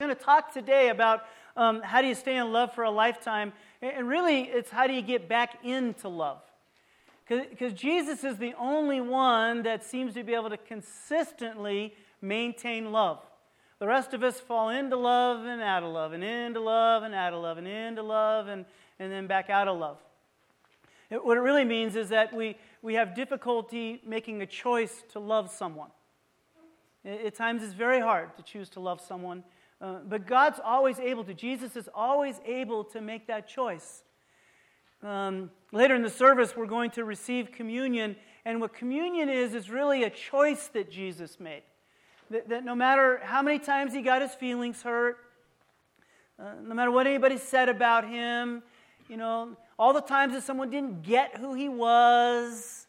going to talk today about how do you stay in love for a lifetime, and really it's how do you get back into love. Because Jesus is the only one that seems to be able to consistently maintain love. The rest of us fall into love and out of love, and into love and out of love, and into love and then back out of love. What it really means is that we have difficulty making a choice to love someone. At times it's very hard to choose to love someone, but God's always able to. Jesus is always able to make that choice. Later in the service, we're going to receive communion, and what communion is really a choice that Jesus made. That no matter how many times he got his feelings hurt, no matter what anybody said about him, all the times that someone didn't get who he was,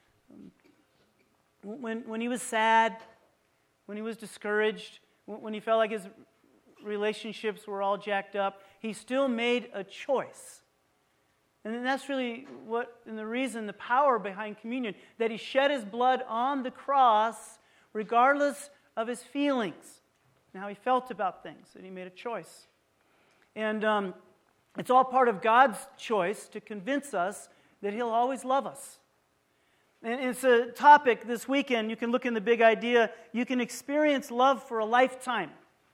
when he was sad, when he was discouraged, when he felt like his relationships were all jacked up, he still made a choice. And that's really the power behind communion, that he shed his blood on the cross regardless of his feelings and how he felt about things, and he made a choice. And it's all part of God's choice to convince us that he'll always love us. And it's a topic this weekend. You can look in the big idea. You can experience love for a lifetime.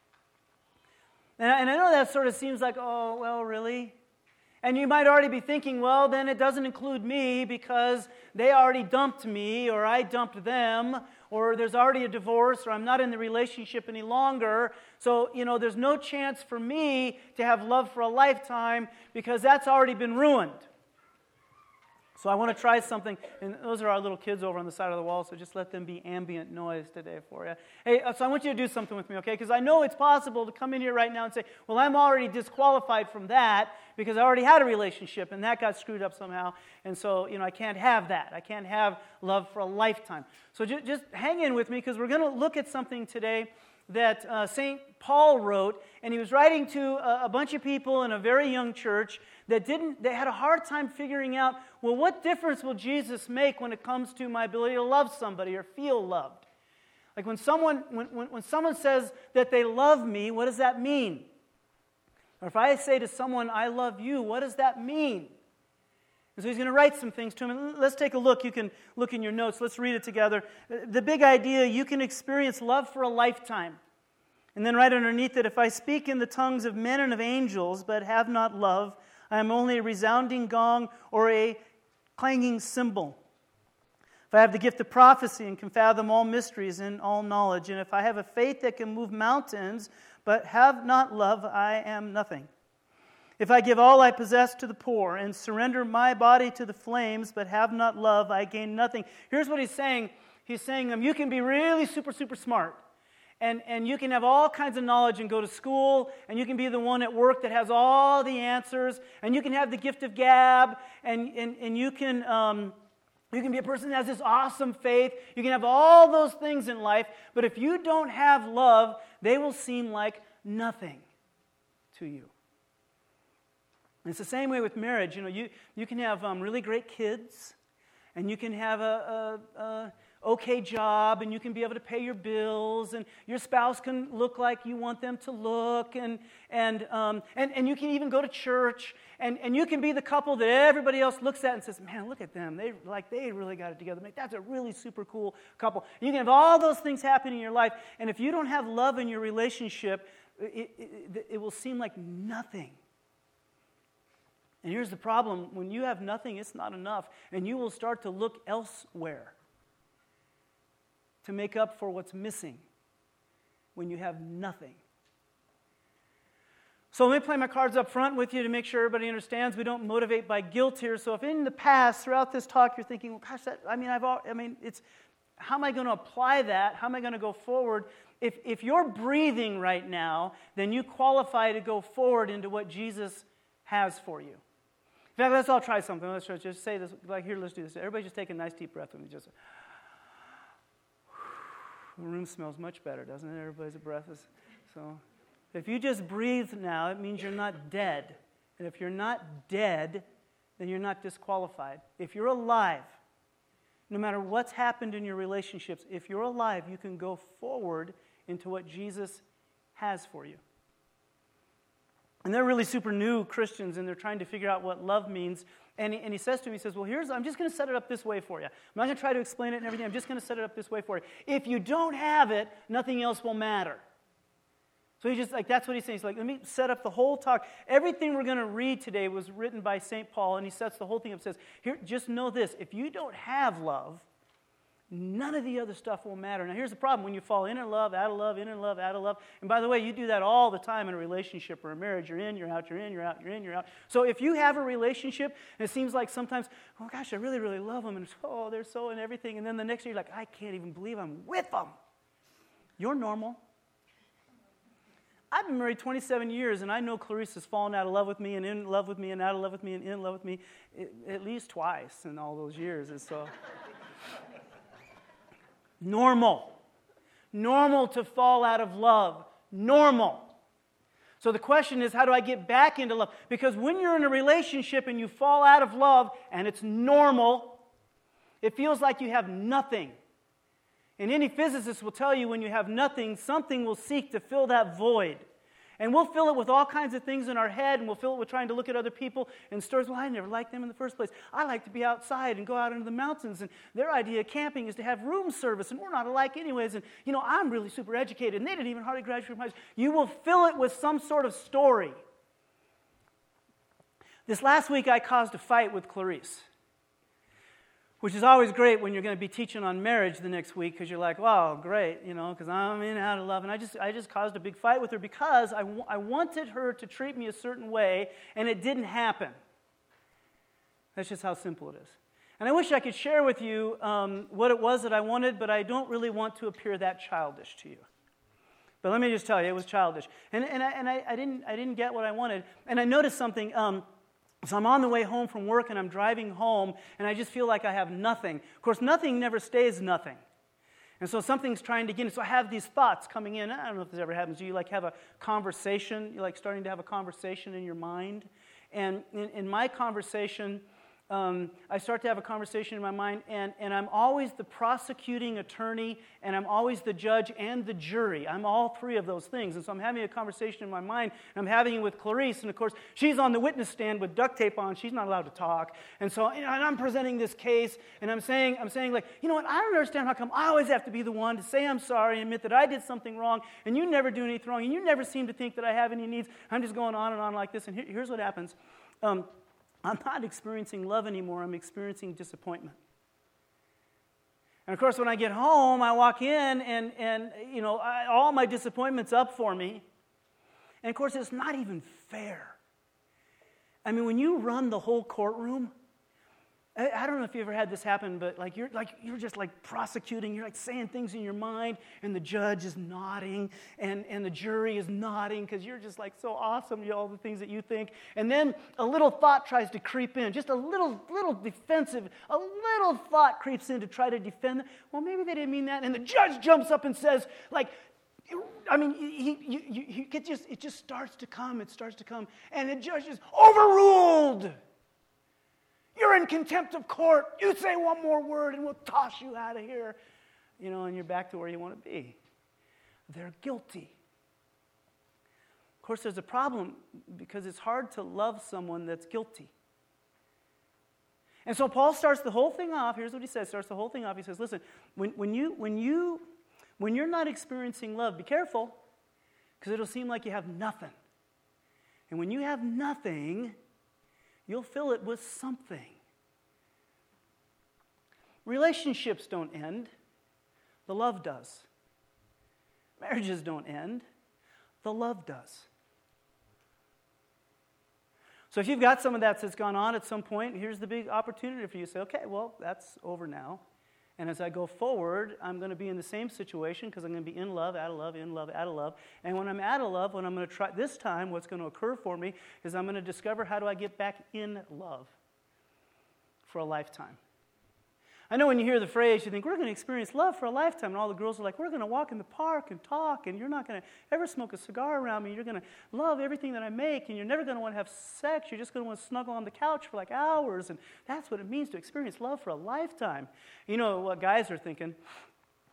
And I know that sort of seems like, oh, well, really? And you might already be thinking, well, then it doesn't include me because they already dumped me, or I dumped them, or there's already a divorce, or I'm not in the relationship any longer. So, there's no chance for me to have love for a lifetime because that's already been ruined. So I want to try something, and those are our little kids over on the side of the wall, so just let them be ambient noise today for you. Hey, so I want you to do something with me, okay? Because I know it's possible to come in here right now and say, well, I'm already disqualified from that because I already had a relationship, and that got screwed up somehow, and so, I can't have that. I can't have love for a lifetime. So just hang in with me, because we're going to look at something today that St. Paul wrote, and he was writing to a bunch of people in a very young church they had a hard time figuring out, well, what difference will Jesus make when it comes to my ability to love somebody or feel loved? Like when someone says that they love me, what does that mean? Or if I say to someone, I love you, what does that mean? And so he's going to write some things to him. And let's take a look. You can look in your notes. Let's read it together. The big idea, you can experience love for a lifetime. And then right underneath it, if I speak in the tongues of men and of angels, but have not love, I am only a resounding gong or a clanging cymbal. If I have the gift of prophecy and can fathom all mysteries and all knowledge, and if I have a faith that can move mountains, but have not love, I am nothing. If I give all I possess to the poor and surrender my body to the flames, but have not love, I gain nothing. Here's what he's saying. He's saying, you can be really super, super smart. And you can have all kinds of knowledge and go to school, and you can be the one at work that has all the answers, and you can have the gift of gab, and you can be a person that has this awesome faith. You can have all those things in life, but if you don't have love, they will seem like nothing to you. And it's the same way with marriage. You can have really great kids, and you can have a okay job, and you can be able to pay your bills, and your spouse can look like you want them to look, and you can even go to church, and you can be the couple that everybody else looks at and says, man, look at them, they really got it together. That's a really super cool couple. And you can have all those things happen in your life, and if you don't have love in your relationship, it will seem like nothing. And here's the problem: when you have nothing, it's not enough, and you will start to look elsewhere to make up for what's missing when you have nothing. So let me play my cards up front with you to make sure everybody understands. We don't motivate by guilt here. So if in the past, throughout this talk, you're thinking, well, gosh, how am I going to apply that? How am I going to go forward? If you're breathing right now, then you qualify to go forward into what Jesus has for you. In fact, let's all try something. Let's just say this. Let's do this. Everybody just take a nice deep breath with me. Just. The room smells much better, doesn't it? Everybody's breath is so. If you just breathe now, it means you're not dead. And if you're not dead, then you're not disqualified. If you're alive, no matter what's happened in your relationships, if you're alive, you can go forward into what Jesus has for you. And they're really super new Christians, and they're trying to figure out what love means. And he says to me, he says, well, I'm just going to set it up this way for you. I'm not going to try to explain it and everything. I'm just going to set it up this way for you. If you don't have it, nothing else will matter. So he just, that's what he's saying. He's like, let me set up the whole talk. Everything we're going to read today was written by St. Paul, and he sets the whole thing up. Says, here, just know this. If you don't have love, none of the other stuff will matter. Now, here's the problem. When you fall in love, out of love, in love, out of love. And by the way, you do that all the time in a relationship or a marriage. You're in, you're out, you're in, you're out, you're in, you're out. So if you have a relationship, and it seems like sometimes, oh gosh, I really, really love them, and oh, they're so and everything. And then the next year, you're like, I can't even believe I'm with them. You're normal. I've been married 27 years, and I know Clarice has fallen out of love with me and in love with me and out of love with me and in love with me at least twice in all those years. And so... Normal. Normal to fall out of love. Normal. So the question is, how do I get back into love? Because when you're in a relationship and you fall out of love, and it's normal, it feels like you have nothing. And any physicist will tell you when you have nothing, something will seek to fill that void. And we'll fill it with all kinds of things in our head, and we'll fill it with trying to look at other people and stories. Well, I never liked them in the first place. I like to be outside and go out into the mountains, and their idea of camping is to have room service, and we're not alike anyways. And, I'm really super educated, and they didn't even hardly graduate from high school. You will fill it with some sort of story. This last week, I caused a fight with Clarice, which is always great when you're going to be teaching on marriage the next week, because you're like, wow, great, because I'm in and out of love. And I just caused a big fight with her because I wanted her to treat me a certain way, and it didn't happen. That's just how simple it is. And I wish I could share with you what it was that I wanted, but I don't really want to appear that childish to you. But let me just tell you, it was childish. And I didn't get what I wanted. And I noticed something. So I'm on the way home from work, and I'm driving home, and I just feel like I have nothing. Of course, nothing never stays nothing. And so something's trying to get in. So I have these thoughts coming in. I don't know if this ever happens. Do you have a conversation? You're starting to have a conversation in your mind. And in my conversation, I start to have a conversation in my mind, and I'm always the prosecuting attorney, and I'm always the judge and the jury. I'm all three of those things. And so I'm having a conversation in my mind, and I'm having it with Clarice, and of course, she's on the witness stand with duct tape on. She's not allowed to talk. And so and I'm presenting this case, and I'm saying like, you know what, I don't understand how come I always have to be the one to say I'm sorry, admit that I did something wrong, and you never do anything wrong, and you never seem to think that I have any needs. I'm just going on and on like this, and here's what happens. I'm not experiencing love anymore. I'm experiencing disappointment. And of course, when I get home, I walk in, and all my disappointment's up for me. And of course, it's not even fair. I mean, when you run the whole courtroom, I don't know if you ever had this happen, but you're just prosecuting, you're saying things in your mind, and the judge is nodding, and the jury is nodding, because you're just so awesome, all the things that you think. And then a little thought tries to creep in, just a little defensive, a little thought creeps in to try to defend them. Well, maybe they didn't mean that. And the judge jumps up and says, it just starts to come, and the judge is overruled. You're in contempt of court. You say one more word and we'll toss you out of here. And you're back to where you want to be. They're guilty. Of course, there's a problem because it's hard to love someone that's guilty. And so Paul starts the whole thing off. Here's what he says. Starts the whole thing off. He says, listen, when you're not experiencing love, be careful, because it'll seem like you have nothing. And when you have nothing, you'll fill it with something. Relationships don't end. The love does. Marriages don't end. The love does. So if you've got some of that that's gone on at some point, here's the big opportunity for you to say, okay, well, that's over now. And as I go forward, I'm going to be in the same situation because I'm going to be in love, out of love, in love, out of love. And when I'm out of love, when I'm going to try, this time what's going to occur for me is I'm going to discover how do I get back in love for a lifetime. I know when you hear the phrase, you think, we're going to experience love for a lifetime. And all the girls are like, we're going to walk in the park and talk, and you're not going to ever smoke a cigar around me. You're going to love everything that I make, and you're never going to want to have sex. You're just going to want to snuggle on the couch for hours. And that's what it means to experience love for a lifetime. You know what guys are thinking?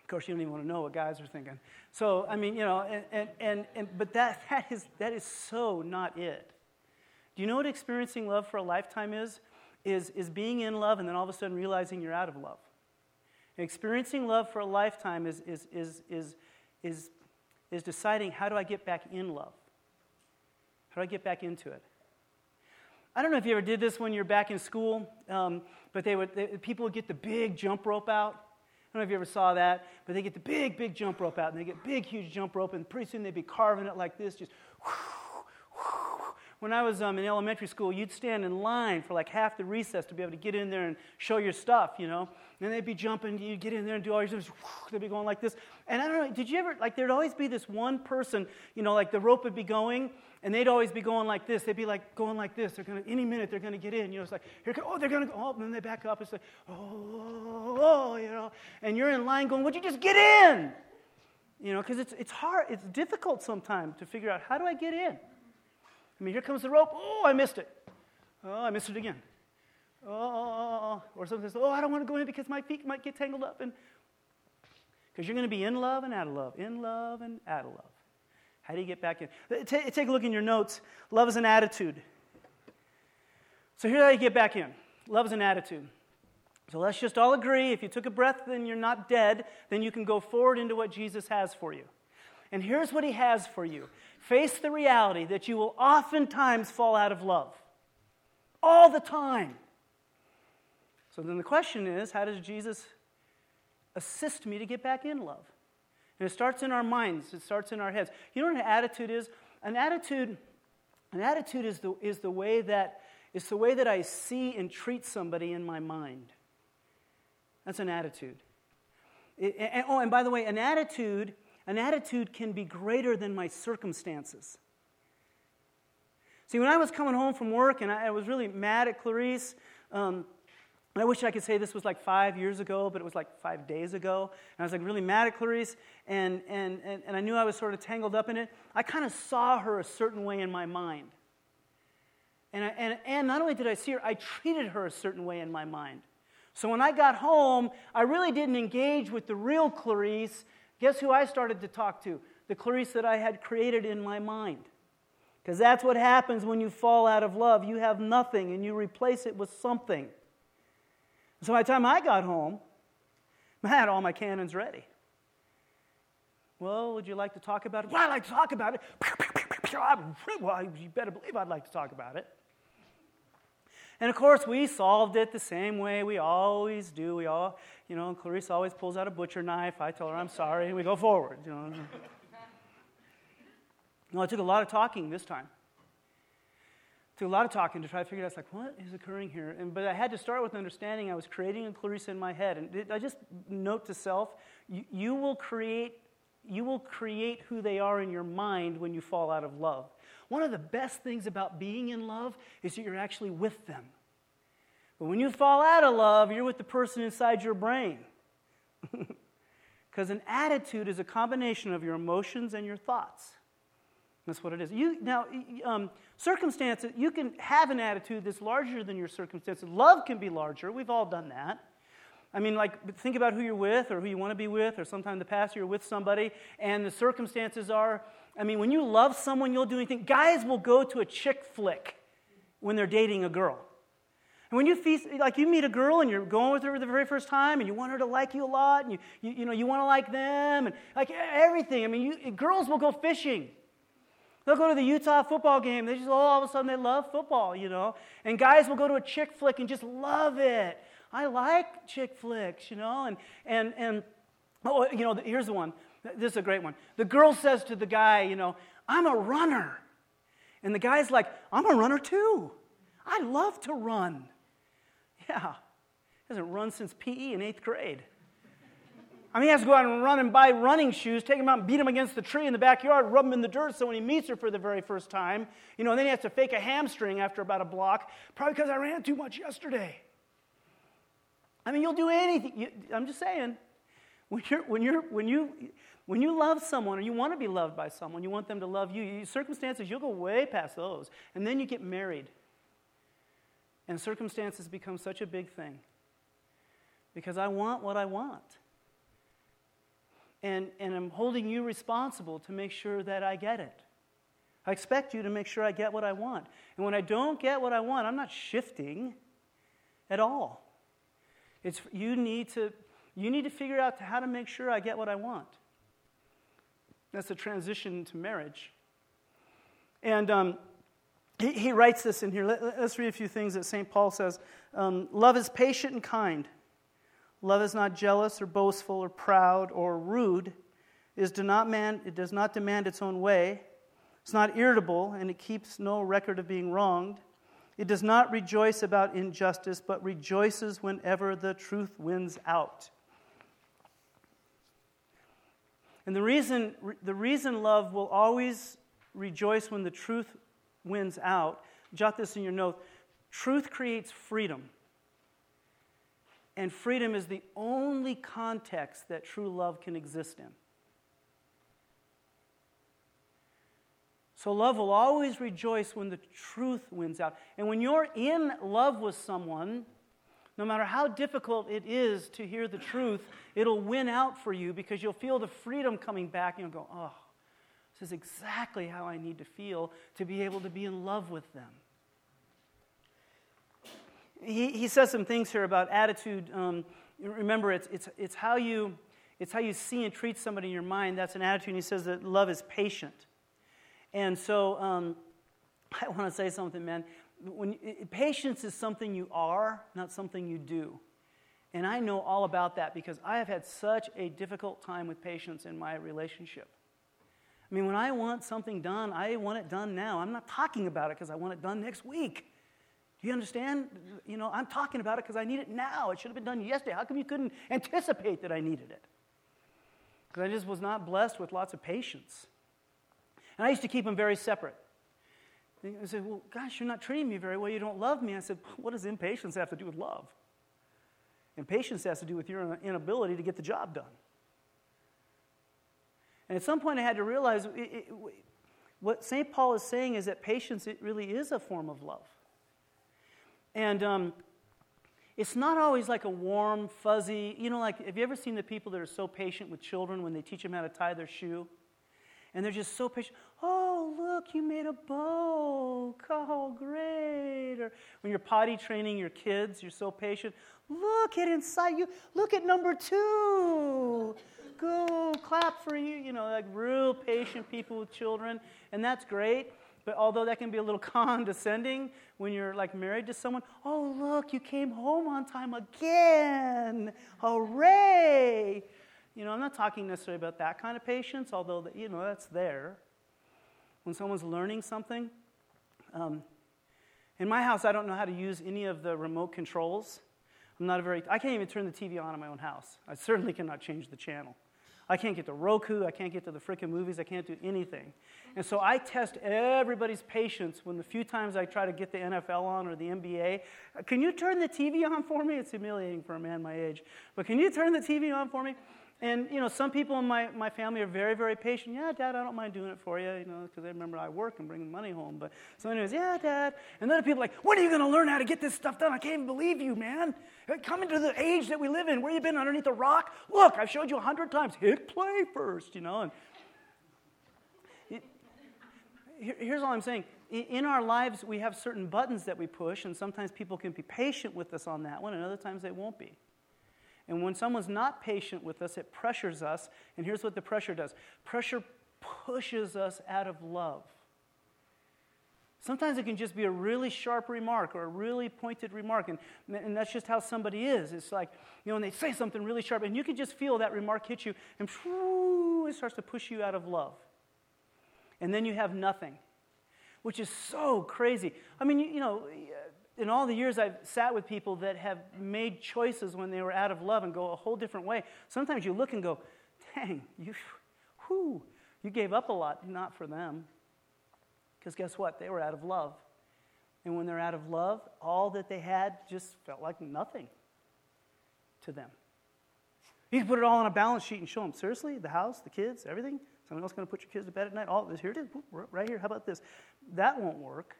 Of course, you don't even want to know what guys are thinking. So, I mean, you know, but that is so not it. Do you know what experiencing love for a lifetime is? Is being in love and then all of a sudden realizing you're out of love. And experiencing love for a lifetime is deciding, how do I get back in love? How do I get back into it? I don't know if you ever did this when you're back in school, but people would get the big jump rope out. I don't know if you ever saw that, but they get the big jump rope out, and they get big, huge jump rope, and pretty soon they'd be carving it like this, just When I was in elementary school, you'd stand in line for like half the recess to be able to get in there and show your stuff, you know. And they'd be jumping, you'd get in there and do all your stuff, they'd be going like this. And I don't know, did you ever, like there'd always be this one person, you know, like the rope would be going, and they'd always be going like this. They'd be like going like this. They're going to, any minute they're going to get in. You know, it's like, here, they're going to go, oh, and then they back up. It's like, oh, you know. And you're in line going, would you just get in? You know, because it's hard, it's difficult sometimes to figure out, how do I get in? I mean, here comes the rope. Oh, I missed it. Oh, I missed it again. Oh, or something says, oh, I don't want to go in because my feet might get tangled up. And because you're going to be in love and out of love, in love and out of love. How do you get back in? Take a look in your notes. Love is an attitude. So here's how you get back in. Love is an attitude. So let's just all agree, if you took a breath and you're not dead, then you can go forward into what Jesus has for you. And here's what he has for you. Face the reality that you will oftentimes fall out of love. All the time. So then the question is, how does Jesus assist me to get back in love? And it starts in our minds. It starts in our heads. You know what an attitude is? An attitude is the way that I see and treat somebody in my mind. That's an attitude. And by the way, an attitude can be greater than my circumstances. See, when I was coming home from work and I was really mad at Clarice, and I wish I could say this was like 5 years ago, but it was like 5 days ago. And I was like really mad at Clarice, and I knew I was sort of tangled up in it. I kind of saw her a certain way in my mind. And not only did I see her, I treated her a certain way in my mind. So when I got home, I really didn't engage with the real Clarice. Guess who I started to talk to? The Clarice that I had created in my mind. Because that's what happens when you fall out of love. You have nothing, and you replace it with something. So by the time I got home, I had all my cannons ready. Well, would you like to talk about it? Well, I'd like to talk about it. Well, you better believe I'd like to talk about it. And of course, we solved it the same way we always do. We all, you know, Clarice always pulls out a butcher knife. I tell her I'm sorry, and we go forward. You know. No, it took a lot of talking this time. It took a lot of talking to try to figure out, like, what is occurring here? But I had to start with understanding I was creating a Clarice in my head. And I just note to self, you will create who they are in your mind when you fall out of love. One of the best things about being in love is that you're actually with them. But when you fall out of love, you're with the person inside your brain. Because an attitude is a combination of your emotions and your thoughts. That's what it is. Circumstances, you can have an attitude that's larger than your circumstances. Love can be larger. We've all done that. I mean, like, think about who you're with or who you want to be with, or sometime in the past you're with somebody, and the circumstances are, I mean, when you love someone, you'll do anything. Guys will go to a chick flick when they're dating a girl. And when you meet a girl and you're going with her for the very first time, and you want her to like you a lot, and you want to like them, and like everything. I mean, girls will go fishing. They'll go to the Utah football game. They just, all of a sudden they love football, you know. And guys will go to a chick flick and just love it. I like chick flicks, you know. And here's the one. This is a great one. The girl says to the guy, you know, I'm a runner. And the guy's like, I'm a runner too. I love to run. Yeah. He hasn't run since PE in 8th grade. I mean, he has to go out and run and buy running shoes, take them out and beat them against the tree in the backyard, rub them in the dirt so when he meets her for the very first time, you know, and then he has to fake a hamstring after about a block, probably because I ran too much yesterday. I mean, you'll do anything. I'm just saying, when you love someone or you want to be loved by someone, you want them to love you, circumstances, you'll go way past those. And then you get married. And circumstances become such a big thing. Because I want what I want. and I'm holding you responsible to make sure that I get it. I expect you to make sure I get what I want. And when I don't get what I want, I'm not shifting at all. It's you need to figure out how to make sure I get what I want. That's a transition to marriage. And he writes this in here. Let's read a few things that St. Paul says. Love is patient and kind. Love is not jealous or boastful or proud or rude. It does not demand its own way. It's not irritable, and it keeps no record of being wronged. It does not rejoice about injustice, but rejoices whenever the truth wins out. And the reason love will always rejoice when the truth wins out, jot this in your note, truth creates freedom. And freedom is the only context that true love can exist in. So love will always rejoice when the truth wins out. And when you're in love with someone, no matter how difficult it is to hear the truth, it'll win out for you because you'll feel the freedom coming back and you'll go, oh, this is exactly how I need to feel to be able to be in love with them. He says some things here about attitude. Remember, it's how you see and treat somebody in your mind. That's an attitude. And he says that love is patient. And so I want to say something, man. Patience is something you are, not something you do. And I know all about that because I have had such a difficult time with patience in my relationship. I mean, when I want something done, I want it done now. I'm not talking about it because I want it done next week. Do you understand? You know, I'm talking about it because I need it now. It should have been done yesterday. How come you couldn't anticipate that I needed it? Because I just was not blessed with lots of patience. And I used to keep them very separate. They said, well, gosh, you're not treating me very well. You don't love me. I said, what does impatience have to do with love? Impatience has to do with your inability to get the job done. And at some point I had to realize what St. Paul is saying is that patience, it really is a form of love. And it's not always like a warm, fuzzy, like, have you ever seen the people that are so patient with children when they teach them how to tie their shoe? And they're just so patient. Oh, look, you made a bow. Oh, great. Or when you're potty training your kids, you're so patient. Look at inside you. Look at number 2. Go, clap for you. Like real patient people with children. And that's great. But although that can be a little condescending when you're like married to someone, oh, look, you came home on time again. Hooray. I'm not talking necessarily about that kind of patience, although, that's there. When someone's learning something. In my house, I don't know how to use any of the remote controls. I can't even turn the TV on in my own house. I certainly cannot change the channel. I can't get to Roku. I can't get to the frickin' movies. I can't do anything. And so I test everybody's patience when the few times I try to get the NFL on or the NBA. Can you turn the TV on for me? It's humiliating for a man my age. But can you turn the TV on for me? And, some people in my family are very, very patient. Yeah, Dad, I don't mind doing it for you, because I remember I work and bring money home. But so anyways, yeah, Dad. And then people are like, when are you going to learn how to get this stuff done? I can't even believe you, man. Coming to the age that we live in, where you been underneath a rock? Look, I've showed you 100 times. Hit play first, And here's all I'm saying. In our lives, we have certain buttons that we push, and sometimes people can be patient with us on that one, and other times they won't be. And when someone's not patient with us, it pressures us. And here's what the pressure does. Pressure pushes us out of love. Sometimes it can just be a really sharp remark or a really pointed remark. And that's just how somebody is. It's like, when they say something really sharp, and you can just feel that remark hit you, and it starts to push you out of love. And then you have nothing, which is so crazy. I mean, in all the years I've sat with people that have made choices when they were out of love and go a whole different way, sometimes you look and go, dang, you gave up a lot, not for them. Because guess what? They were out of love. And when they're out of love, all that they had just felt like nothing to them. You can put it all on a balance sheet and show them, seriously, the house, the kids, everything? Someone else going to put your kids to bed at night? All this, here it is, right here, how about this? That won't work.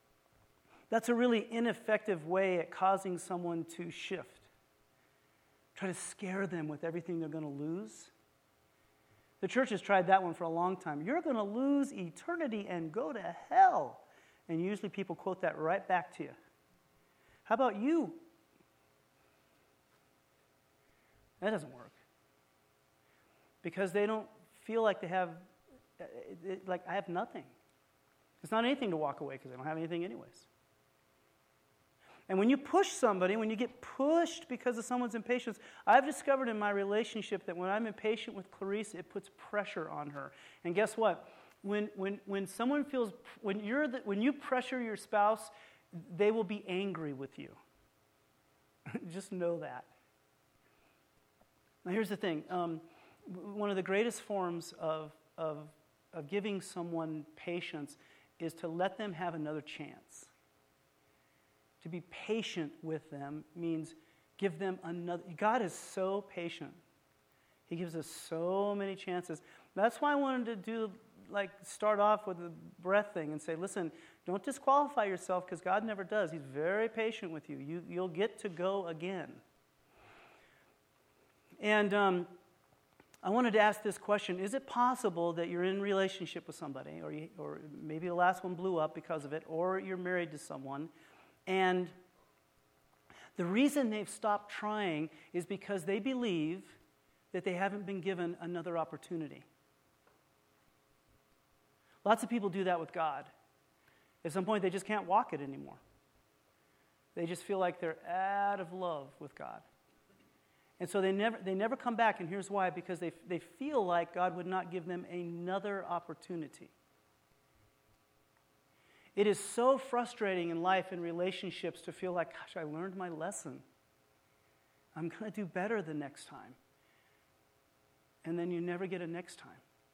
That's a really ineffective way at causing someone to shift. Try to scare them with everything they're going to lose. The church has tried that one for a long time. You're going to lose eternity and go to hell. And usually people quote that right back to you. How about you? That doesn't work. Because they don't feel like they have, like I have nothing. It's not anything to walk away because they don't have anything anyways. And when you push somebody, when you get pushed because of someone's impatience, I've discovered in my relationship that when I'm impatient with Clarice, it puts pressure on her. And guess what? When someone feels, when you pressure your spouse, they will be angry with you. Just know that. Now here's the thing. One of the greatest forms of giving someone patience is to let them have another chance. To be patient with them means give them another. God is so patient. He gives us so many chances. That's why I wanted to start off with the breath thing and say, listen, don't disqualify yourself because God never does. He's very patient with you. You'll get to go again. And I wanted to ask this question. Is it possible that you're in a relationship with somebody, or maybe the last one blew up because of it, or you're married to someone, and the reason they've stopped trying is because they believe that they haven't been given another opportunity? Lots of people do that with God. At some point, they just can't walk it anymore. They just feel like they're out of love with God. And so they never come back, and here's why. Because they feel like God would not give them another opportunity. It is so frustrating in life and relationships to feel like, gosh, I learned my lesson. I'm going to do better the next time. And then you never get a next time.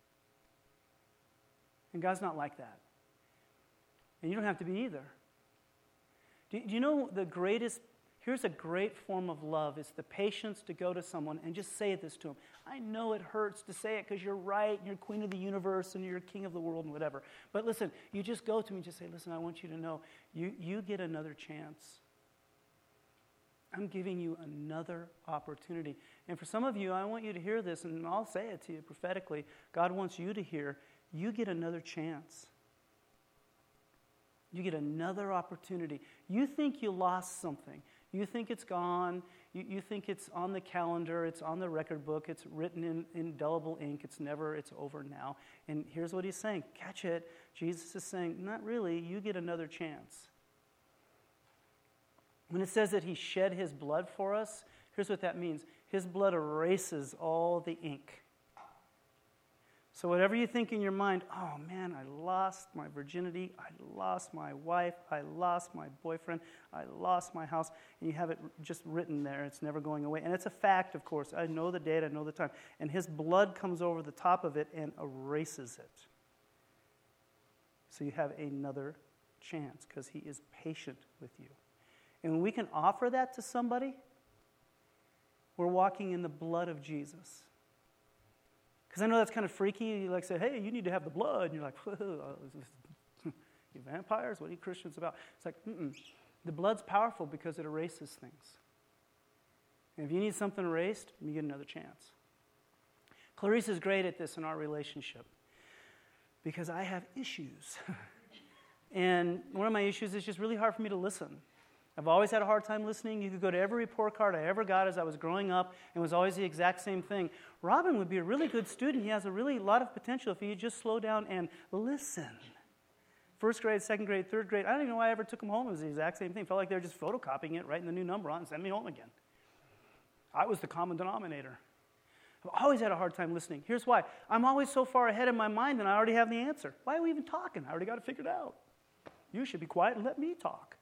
And God's not like that. And you don't have to be either. Do you know here's a great form of love. It's the patience to go to someone and just say this to them. I know it hurts to say it because you're right, and you're queen of the universe, and you're king of the world, and whatever. But listen, you just go to me and just say, listen, I want you to know, you get another chance. I'm giving you another opportunity. And for some of you, I want you to hear this, and I'll say it to you prophetically. God wants you to hear, you get another chance. You get another opportunity. You think you lost something. You think it's gone. You think it's on the calendar. It's on the record book. It's written in indelible ink. It's over now. And here's what he's saying. Catch it. Jesus is saying, not really. You get another chance. When it says that he shed his blood for us, here's what that means. His blood erases all the ink. So whatever you think in your mind, oh man, I lost my virginity, I lost my wife, I lost my boyfriend, I lost my house, and you have it just written there. It's never going away. And it's a fact, of course. I know the date, I know the time. And his blood comes over the top of it and erases it. So you have another chance because he is patient with you. And when we can offer that to somebody, we're walking in the blood of Jesus. Because I know that's kind of freaky. You say, hey, you need to have the blood. And you're like, you vampires? What are you Christians about? It's like, the blood's powerful because it erases things. And if you need something erased, you get another chance. Clarice is great at this in our relationship because I have issues. And one of my issues is just really hard for me to listen. I've always had a hard time listening. You could go to every report card I ever got as I was growing up, and it was always the exact same thing. Robin would be a really good student. He has a lot of potential if he would just slow down and listen. First grade, second grade, third grade, I don't even know why I ever took him home. It was the exact same thing. It felt like they were just photocopying it, writing the new number on, and sending me home again. I was the common denominator. I've always had a hard time listening. Here's why. I'm always so far ahead in my mind and I already have the answer. Why are we even talking? I already got it figured out. You should be quiet and let me talk.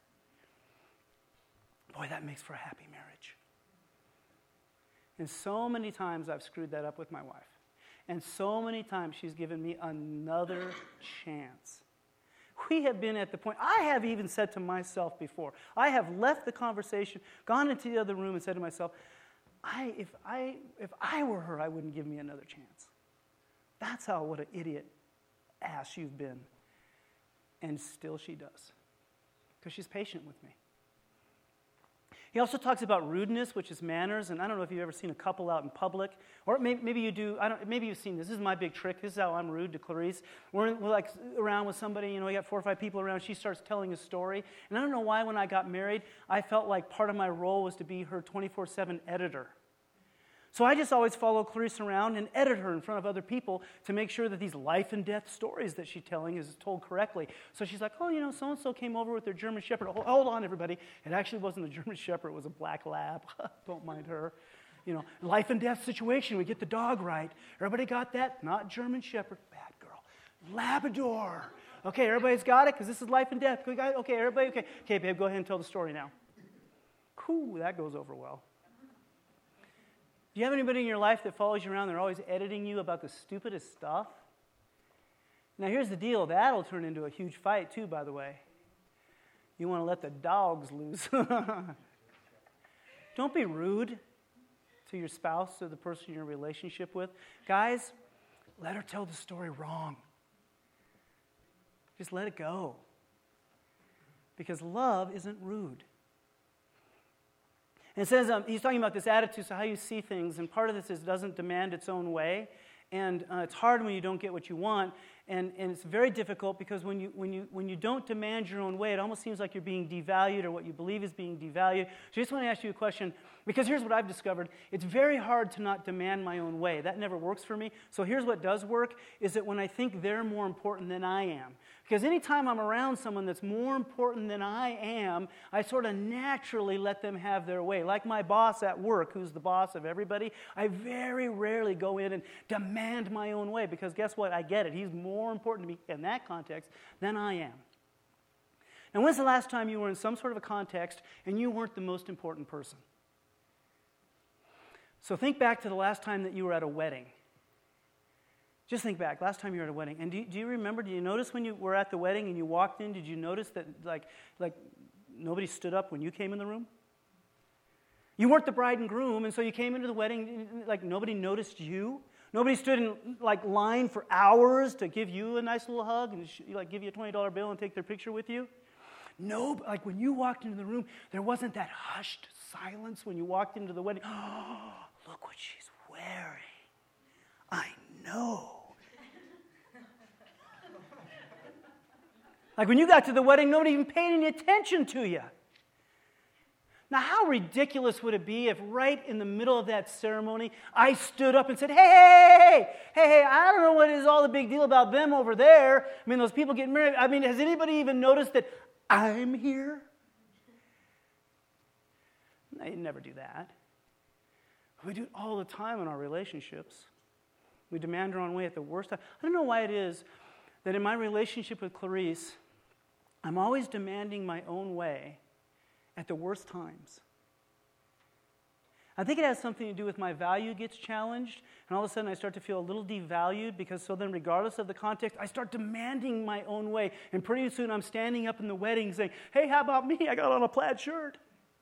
Boy, that makes for a happy marriage. And so many times I've screwed that up with my wife. And so many times she's given me another chance. We have been at the point, I have even said to myself before, I have left the conversation, gone into the other room and said to myself, if I were her, I wouldn't give me another chance. That's what an idiot ass you've been. And still she does. Because she's patient with me. He also talks about rudeness, which is manners, and I don't know if you've ever seen a couple out in public, or maybe you do. Maybe you've seen this. This is my big trick. This is how I'm rude to Clarice. We're like around with somebody, we got 4 or 5 people around. She starts telling a story, and I don't know why when I got married, I felt like part of my role was to be her 24/7 editor. So I just always follow Clarice around and edit her in front of other people to make sure that these life and death stories that she's telling is told correctly. So she's like, so-and-so came over with their German Shepherd. Hold on, everybody. It actually wasn't a German Shepherd. It was a black lab. Don't mind her. Life and death situation. We get the dog right. Everybody got that? Not German Shepherd. Bad girl. Labrador. Okay, everybody's got it because this is life and death. Okay, everybody, okay. Okay, babe, go ahead and tell the story now. Cool, that goes over well. Do you have anybody in your life that follows you around? They're always editing you about the stupidest stuff? Now, here's the deal. That'll turn into a huge fight, too, by the way. You want to let the dogs loose. Don't be rude to your spouse or the person you're in a relationship with. Guys, let her tell the story wrong. Just let it go. Because love isn't rude. And it says, he's talking about this attitude, so how you see things, and part of this is it doesn't demand its own way, and it's hard when you don't get what you want, and it's very difficult because when you don't demand your own way, it almost seems like you're being devalued or what you believe is being devalued. So I just want to ask you a question, because here's what I've discovered. It's very hard to not demand my own way. That never works for me. So here's what does work, is that when I think they're more important than I am. Because anytime I'm around someone that's more important than I am, I sort of naturally let them have their way. Like my boss at work, who's the boss of everybody, I very rarely go in and demand my own way, because guess what? I get it. He's more important to me in that context than I am. Now, when's the last time you were in some sort of a context and you weren't the most important person? So think back to the last time that you were at a wedding. Just think back, last time you were at a wedding. And do you remember, do you notice when you were at the wedding and you walked in, did you notice that like nobody stood up when you came in the room? You weren't the bride and groom, and so you came into the wedding, like nobody noticed you. Nobody stood in line for hours to give you a nice little hug and give you a $20 bill and take their picture with you. No, like when you walked into the room, there wasn't that hushed silence when you walked into the wedding. Oh, look what she's wearing. I know. Like when you got to the wedding, nobody even paid any attention to you. Now, how ridiculous would it be if right in the middle of that ceremony, I stood up and said, hey, I don't know what is all the big deal about them over there. I mean, those people getting married. I mean, has anybody even noticed that I'm here? No, you never do that. We do it all the time in our relationships. We demand our own way at the worst time. I don't know why it is that in my relationship with Clarice, I'm always demanding my own way at the worst times. I think it has something to do with my value gets challenged, and all of a sudden I start to feel a little devalued, because so then regardless of the context, I start demanding my own way, and pretty soon I'm standing up in the wedding saying, hey, how about me? I got on a plaid shirt.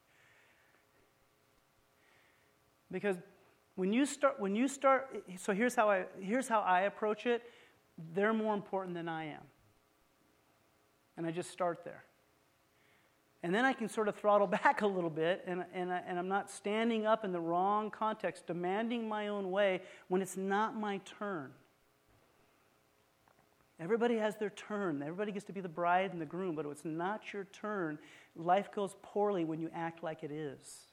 Because when you start, so here's how I approach it. They're more important than I am. And I just start there. And then I can sort of throttle back a little bit, and I'm not standing up in the wrong context, demanding my own way when it's not my turn. Everybody has their turn. Everybody gets to be the bride and the groom, but if it's not your turn, life goes poorly when you act like it is.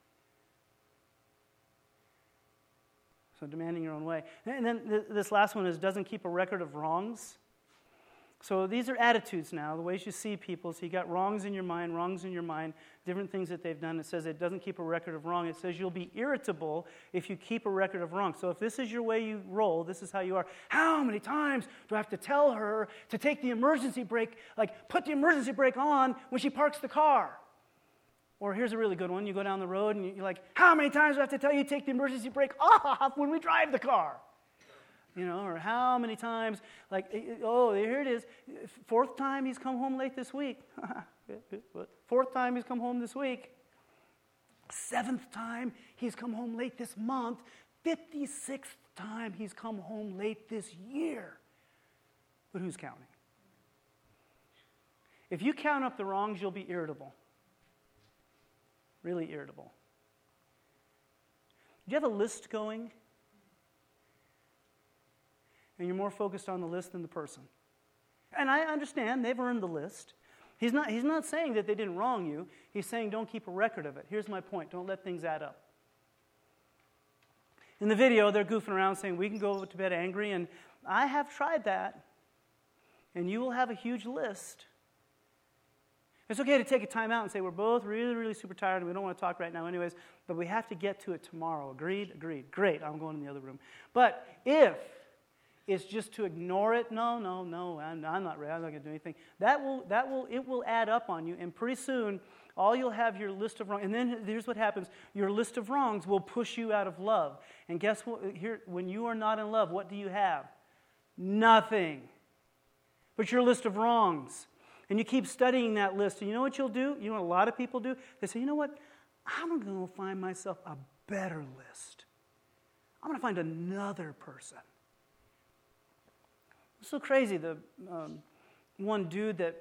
So demanding your own way. And then this last one is doesn't keep a record of wrongs. So these are attitudes now, the ways you see people. So you got wrongs in your mind, different things that they've done. It says it doesn't keep a record of wrong. It says you'll be irritable if you keep a record of wrong. So if this is your way you roll, this is how you are. How many times do I have to tell her to take the emergency brake, like put the emergency brake on when she parks the car? Or here's a really good one. You go down the road and you're like, how many times do I have to tell you to take the emergency brake off when we drive the car? Or how many times, here it is. 4th time he's come home late this week. 4th time he's come home this week. 7th time he's come home late this month. 56th time he's come home late this year. But who's counting? If you count up the wrongs, you'll be irritable. really irritable. Do you have a list going? And you're more focused on the list than the person. And I understand they've earned the list. He's not saying that they didn't wrong you. He's saying don't keep a record of it. Here's my point. Don't let things add up. In the video, they're goofing around saying we can go to bed angry, and I have tried that. And you will have a huge list. It's okay to take a time out and say we're both really, really super tired and we don't want to talk right now anyways, but we have to get to it tomorrow. Agreed? Agreed. Great, I'm going in the other room. But if it's just to ignore it, no, I'm not ready, I'm not going to do anything, it will add up on you, and pretty soon all you'll have your list of wrongs, and then here's what happens. Your list of wrongs will push you out of love. And guess what? Here, when you are not in love, what do you have? Nothing but your list of wrongs. And you keep studying that list. And you know what you'll do? You know what a lot of people do? They say, you know what? I'm going to find myself a better list. I'm going to find another person. It's so crazy. The one dude that,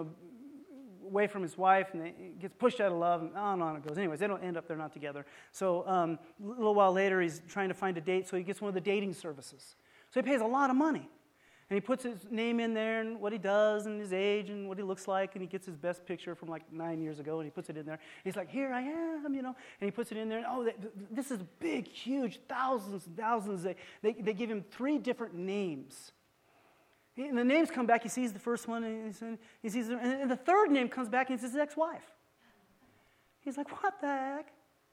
away from his wife, and he gets pushed out of love, and on it goes. Anyways, they don't end up, they're not together. So a little while later, he's trying to find a date, so he gets one of the dating services. So he pays a lot of money. And he puts his name in there and what he does and his age and what he looks like, and he gets his best picture from like 9 years ago, and he puts it in there. And he's like, here I am, and he puts it in there. And this is big, huge, thousands and thousands. They give him 3 different names. And the names come back. He sees the first one, and he sees, and the third name comes back, and it's his ex-wife. He's like, what the heck?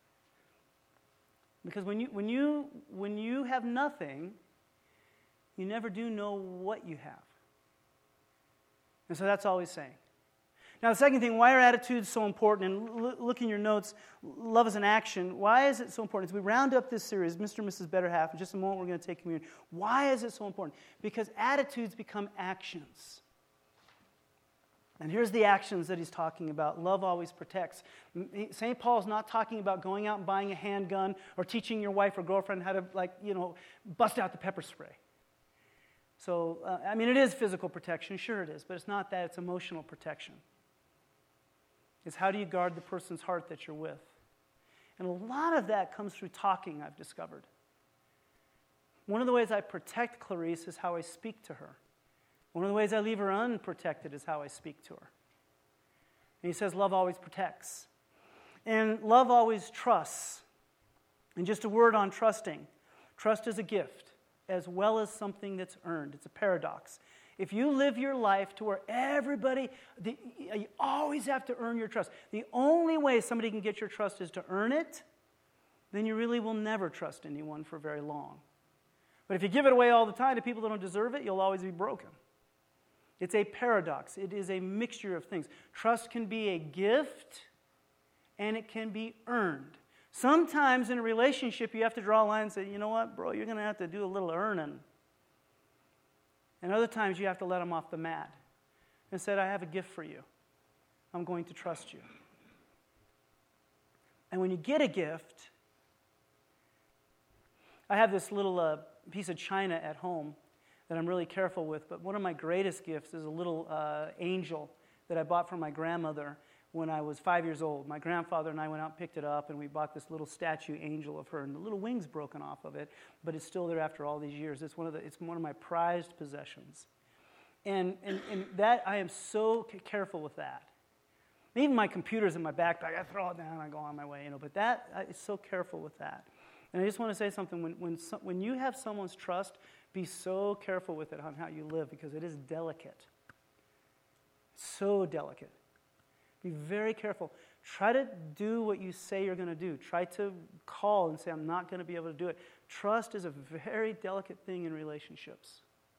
Because when you have nothing, you never do know what you have. And so that's all he's saying. Now, the second thing, why are attitudes so important? And look in your notes, love is an action. Why is it so important? As we round up this series, Mr. and Mrs. Better Half, in just a moment we're going to take communion. Why is it so important? Because attitudes become actions. And here's the actions that he's talking about. Love always protects. St. Paul's not talking about going out and buying a handgun or teaching your wife or girlfriend how to, bust out the pepper spray. So, it is physical protection, sure it is, but it's not that, it's emotional protection. It's how do you guard the person's heart that you're with? And a lot of that comes through talking, I've discovered. One of the ways I protect Clarice is how I speak to her. One of the ways I leave her unprotected is how I speak to her. And he says love always protects. And love always trusts. And just a word on trusting. Trust is a gift, as well as something that's earned. It's a paradox. If you live your life to where you always have to earn your trust. The only way somebody can get your trust is to earn it, then you really will never trust anyone for very long. But if you give it away all the time to people that don't deserve it, you'll always be broken. It's a paradox. It is a mixture of things. Trust can be a gift, and it can be earned. Sometimes in a relationship, you have to draw a line and say, you know what, bro, you're going to have to do a little earning. And other times, you have to let them off the mat and say, I have a gift for you. I'm going to trust you. And when you get a gift, I have this little piece of china at home that I'm really careful with, but one of my greatest gifts is a little angel that I bought for my grandmother when I was 5 years old. My grandfather and I went out and picked it up, and we bought this little statue angel of her, and the little wing's broken off of it, but it's still there after all these years. It's one of my prized possessions. And that, I am so careful with that. Even my computer's in my backpack. I throw it down, I go on my way, but that, I'm so careful with that. And I just want to say something. When you have someone's trust, be so careful with it on how you live, because it is delicate. So delicate. Be very careful. Try to do what you say you're going to do. Try to call and say, I'm not going to be able to do it. Trust is a very delicate thing in relationships.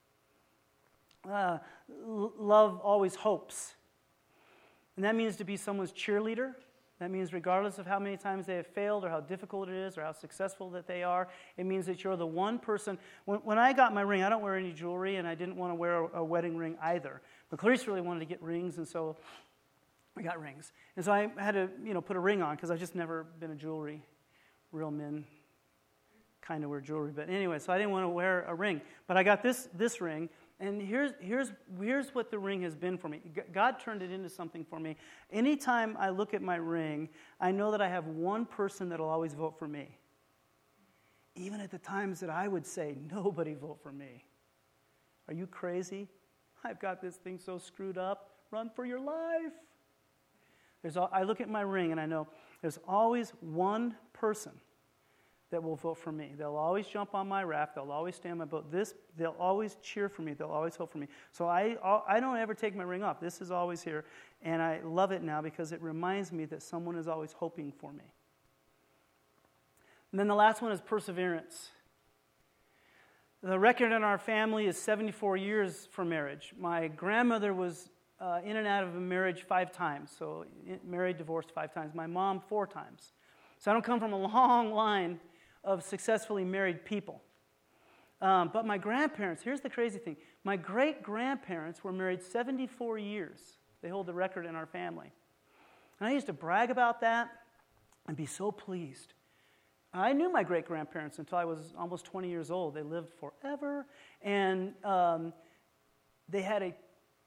Love always hopes. And that means to be someone's cheerleader. That means regardless of how many times they have failed or how difficult it is or how successful that they are, it means that you're the one person. When I got my ring, I don't wear any jewelry, and I didn't want to wear a wedding ring either. But Clarice really wanted to get rings, and so I got rings. And so I had to, put a ring on, because I've just never been a jewelry. Real men kind of wear jewelry. But anyway, so I didn't want to wear a ring. But I got this ring, And here's what the ring has been for me. God turned it into something for me. Anytime I look at my ring, I know that I have one person that will always vote for me. Even at the times that I would say, nobody vote for me. Are you crazy? I've got this thing so screwed up. Run for your life. I look at my ring and I know there's always one person that will vote for me. They'll always jump on my raft. They'll always stay on my boat. They'll always cheer for me. They'll always hope for me. So I don't ever take my ring off. This is always here. And I love it now because it reminds me that someone is always hoping for me. And then the last one is perseverance. The record in our family is 74 years for marriage. My grandmother was in and out of a marriage 5 times. So married, divorced 5 times. My mom 4 times. So I don't come from a long line of successfully married people. But my grandparents, here's the crazy thing. My great-grandparents were married 74 years. They hold the record in our family. And I used to brag about that and be so pleased. I knew my great-grandparents until I was almost 20 years old. They lived forever, and they had a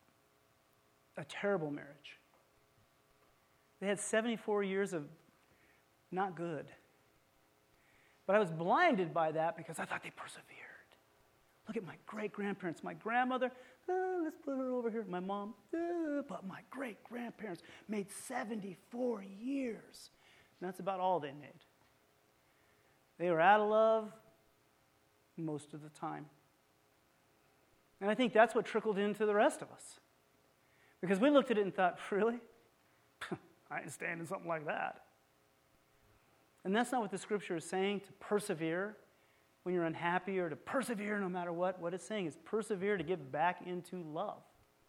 terrible marriage. They had 74 years of not good. But I was blinded by that because I thought they persevered. Look at my great-grandparents. My grandmother, let's put her over here. My mom, but my great-grandparents made 74 years. And that's about all they made. They were out of love most of the time. And I think that's what trickled into the rest of us. Because we looked at it and thought, really? I ain't standing something like that. And that's not what the Scripture is saying, to persevere when you're unhappy or to persevere no matter what. What it's saying is persevere to get back into love.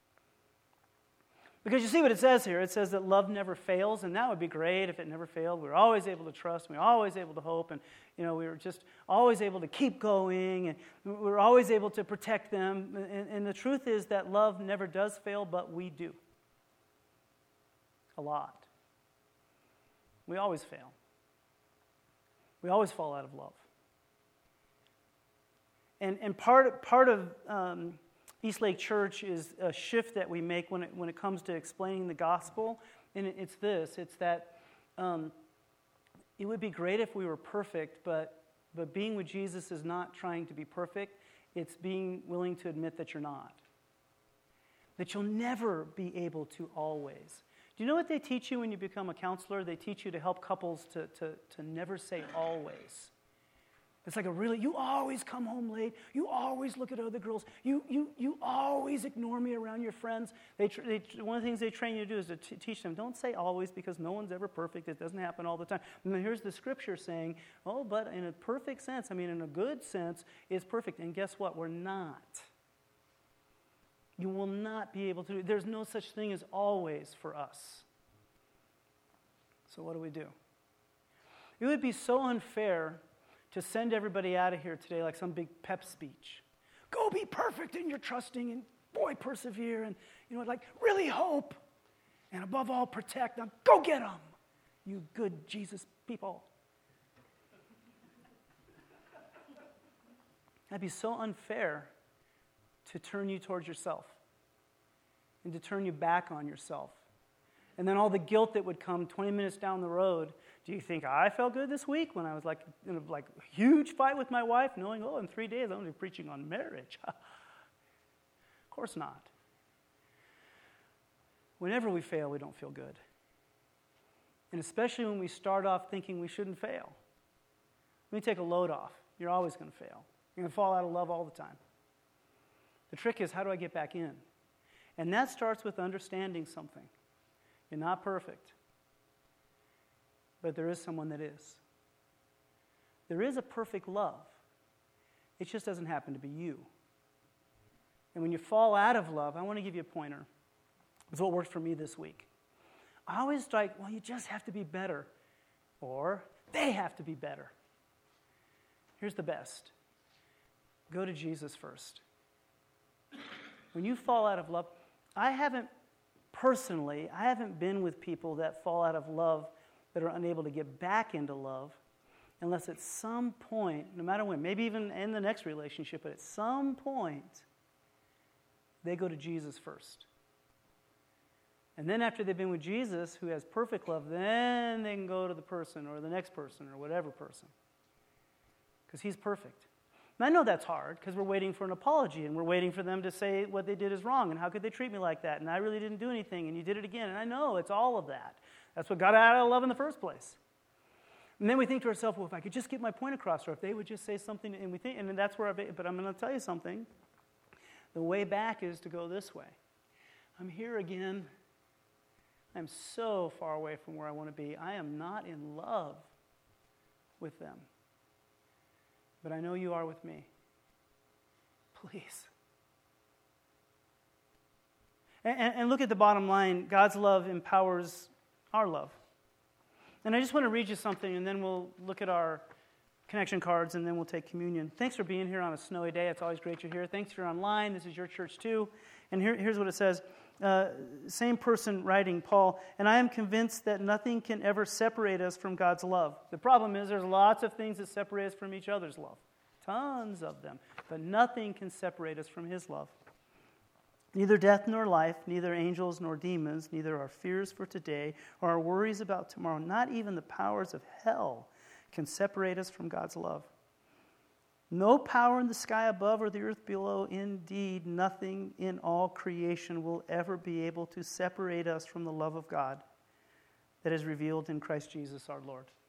Because you see what it says here. It says that love never fails, and that would be great if it never failed. We were always able to trust. We were always able to hope, and we were just always able to keep going, and we were always able to protect them. And the truth is that love never does fail, but we do. A lot. We always fail. We always fall out of love. And part of Eastlake Church is a shift that we make when it comes to explaining the gospel. And it's this. It's that it would be great if we were perfect, but being with Jesus is not trying to be perfect. It's being willing to admit that you're not. That you'll never be able to always. Do you know what they teach you when you become a counselor? They teach you to help couples to never say always. It's like you always come home late. You always look at other girls. You always ignore me around your friends. One of the things they train you to do is to teach them, don't say always because no one's ever perfect. It doesn't happen all the time. And then here's the Scripture saying, but in a perfect sense, in a good sense, it's perfect. And guess what? We're not. You will not be able to. There's no such thing as always for us. So what do? It would be so unfair to send everybody out of here today like some big pep speech. Go be perfect in your trusting, and boy, persevere, and really hope, and above all, protect. Now go get them, you good Jesus people. That'd be so unfair to turn you towards yourself and to turn you back on yourself. And then all the guilt that would come 20 minutes down the road. Do you think I felt good this week when I was in a huge fight with my wife, knowing, in 3 days I'm going to be preaching on marriage? Of course not. Whenever we fail, we don't feel good. And especially when we start off thinking we shouldn't fail. Let me take a load off. You're always going to fail. You're going to fall out of love all the time. The trick is, how do I get back in? And that starts with understanding something. You're not perfect. But there is someone that is. There is a perfect love. It just doesn't happen to be you. And when you fall out of love, I want to give you a pointer. It's what worked for me this week. I always you just have to be better. Or they have to be better. Here's the best. Go to Jesus first. When you fall out of love, I haven't been with people that fall out of love that are unable to get back into love unless at some point, no matter when, maybe even in the next relationship, but at some point, they go to Jesus first. And then after they've been with Jesus, who has perfect love, then they can go to the person or the next person or whatever person. Because he's perfect. And I know that's hard because we're waiting for an apology and we're waiting for them to say what they did is wrong and how could they treat me like that and I really didn't do anything and you did it again. And I know it's all of that. That's what got out of love in the first place. And then we think to ourselves, well, if I could just get my point across, or if they would just say something, and we think, and that's where but I'm going to tell you something. The way back is to go this way. I'm here again. I'm so far away from where I want to be. I am not in love with them. But I know you are with me. Please. And look at the bottom line. God's love empowers our love. And I just want to read you something, and then we'll look at our connection cards, and then we'll take communion. Thanks for being here on a snowy day. It's always great you're here. Thanks for online. This is your church too. And here's what it says. Same person writing, Paul, and I am convinced that nothing can ever separate us from God's love. The problem is there's lots of things that separate us from each other's love. Tons of them. But nothing can separate us from his love. Neither death nor life, neither angels nor demons, neither our fears for today or our worries about tomorrow, not even the powers of hell can separate us from God's love. No power in the sky above or the earth below, indeed nothing in all creation will ever be able to separate us from the love of God that is revealed in Christ Jesus our Lord.